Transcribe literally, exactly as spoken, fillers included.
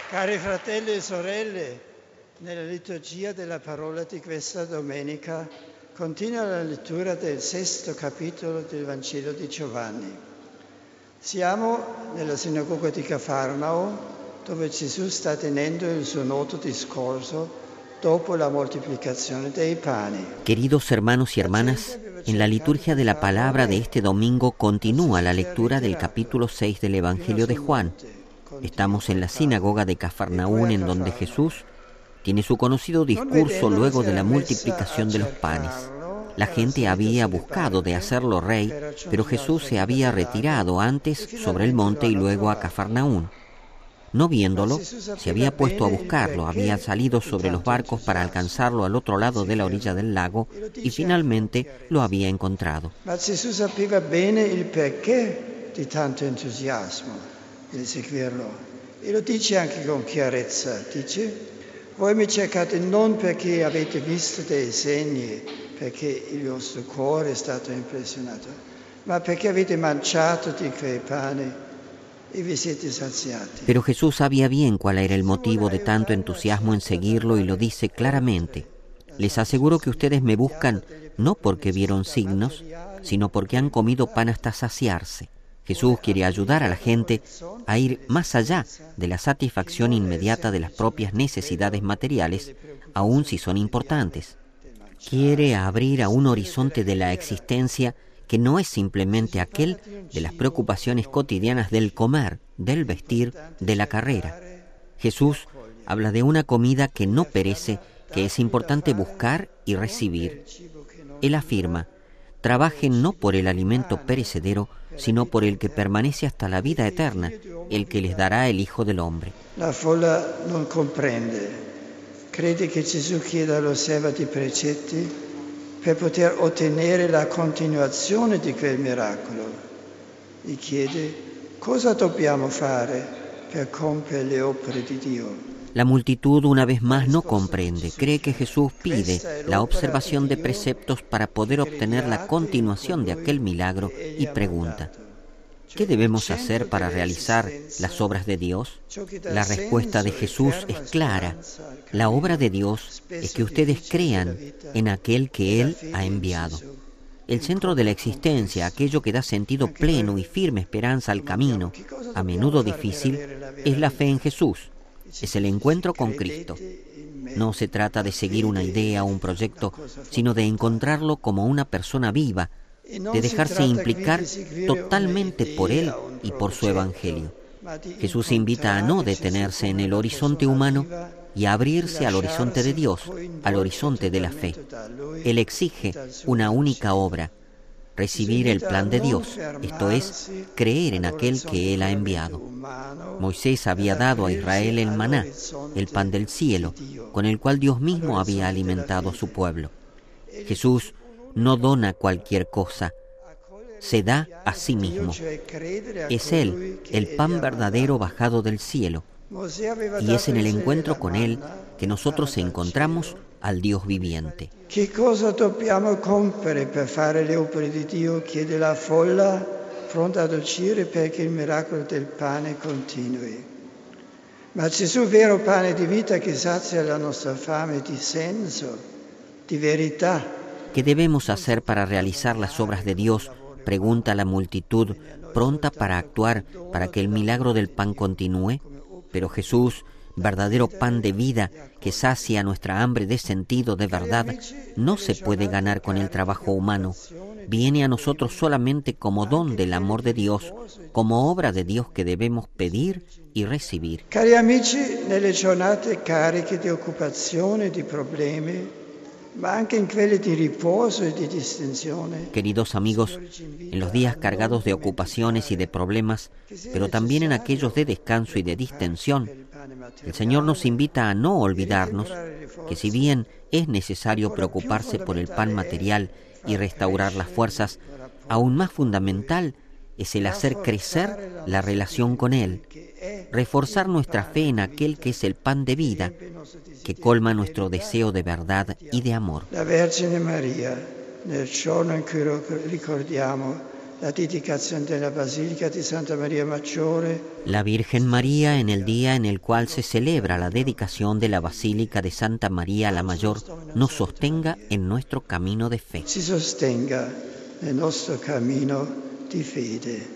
Cari fratelli e sorelle, nella liturgia della parola di questa domenica continua la lettura del sesto capitolo del Vangelo di Giovanni. Siamo nella sinagoga di Cafarnao, dove Gesù sta tenendo il suo noto discorso dopo la multiplicación dei pani. Queridos hermanos y hermanas, en la liturgia de la palabra de este domingo continúa la lectura del capítulo seis del Evangelio de Juan. Estamos en la sinagoga de Cafarnaún, en donde Jesús tiene su conocido discurso luego de la multiplicación de los panes. La gente había buscado de hacerlo rey, pero Jesús se había retirado antes sobre el monte y luego a Cafarnaún. No viéndolo, se había puesto a buscarlo, había salido sobre los barcos para alcanzarlo al otro lado de la orilla del lago y finalmente lo había encontrado. Ma Gesù sapeva bene il perché di tanto entusiasmo nel seguirlo e lo dice anche con chiarezza. Dice: voi mi cercate non perché avete visto dei segni, perché il vostro cuore è stato impressionato, ma perché avete mangiato di quei pani. Pero Jesús sabía bien cuál era el motivo de tanto entusiasmo en seguirlo y lo dice claramente. Les aseguro que ustedes me buscan no porque vieron signos, sino porque han comido pan hasta saciarse. Jesús quiere ayudar a la gente a ir más allá de la satisfacción inmediata de las propias necesidades materiales, aun si son importantes. Quiere abrir a un horizonte de la existencia que no es simplemente aquel de las preocupaciones cotidianas del comer, del vestir, de la carrera. Jesús habla de una comida que no perece, que es importante buscar y recibir. Él afirma: trabajen no por el alimento perecedero, sino por el que permanece hasta la vida eterna, el que les dará el Hijo del Hombre. La folla non comprende. Crede che Gesù chieda all'osservati precetti per poter ottenere la continuazione di quel miracolo. E chiede: cosa dobbiamo fare per compiere le opere di Dio? La multitud una vez más no comprende, cree que Jesús pide la observación de preceptos para poder obtener la continuación de aquel milagro y pregunta: ¿qué debemos hacer para realizar las obras de Dios? La respuesta de Jesús es clara. La obra de Dios es que ustedes crean en aquel que Él ha enviado. El centro de la existencia, aquello que da sentido pleno y firme esperanza al camino, a menudo difícil, es la fe en Jesús. Es el encuentro con Cristo. No se trata de seguir una idea o un proyecto, sino de encontrarlo como una persona viva, de dejarse implicar totalmente por Él y por su Evangelio. Jesús invita a no detenerse en el horizonte humano y a abrirse al horizonte de Dios, al horizonte de la fe. Él exige una única obra: recibir el plan de Dios, esto es, creer en aquel que Él ha enviado. Moisés había dado a Israel el maná, el pan del cielo, con el cual Dios mismo había alimentado a su pueblo. Jesús no dona cualquier cosa, se da a sí mismo. Es Él, el pan verdadero bajado del cielo, y es en el encuentro con Él que nosotros encontramos al Dios viviente. ¿Qué cosa dobbiamo compiere per fare le opere di Dio? Chiede la folla, pronta ad uscire perché il miracolo del pane continui. Ma Gesù, vero pane di vita che sazia la nostra fame di senso, di verità. ¿Qué debemos hacer para realizar las obras de Dios?, pregunta la multitud, pronta para actuar para que el milagro del pan continúe. Pero Jesús, verdadero pan de vida que sacia nuestra hambre de sentido, de verdad, no se puede ganar con el trabajo humano. Viene a nosotros solamente como don del amor de Dios, como obra de Dios que debemos pedir y recibir. Cari amici, nelle giornate cariche di occupazione e di problemi, ma anche in quelle di riposo e di distensione. Queridos amigos, en los días cargados de ocupaciones y de problemas, pero también en aquellos de descanso y de distensión, el Señor nos invita a no olvidarnos que si bien es necesario preocuparse por el pan material y restaurar las fuerzas, aún más fundamental es el hacer crecer la relación con Él, reforzar nuestra fe en aquel que es el pan de vida, que colma nuestro deseo de verdad y de amor. La Vergine Maria, nel giorno in cui ricordiamo la dedicazione della Basilica di Santa Maria Maggiore. La Virgen María, en el día en el cual se celebra la dedicación de la Basílica de Santa María la Mayor, nos sostenga en nuestro camino de fe. Si sostenga nel nostro cammino di fede.